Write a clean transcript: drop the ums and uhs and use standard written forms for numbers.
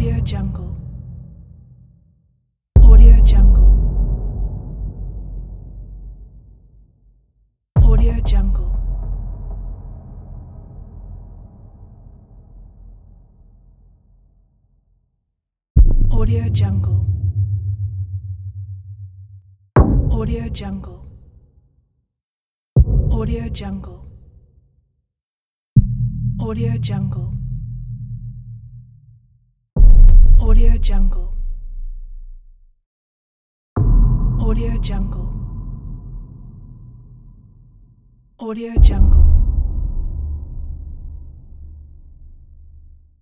Audio Jungle. Audio Jungle. Audio Jungle. Audio Jungle. Audio Jungle. Audio Jungle. Audio Jungle. Audio Jungle. Audio Jungle. Audio Jungle.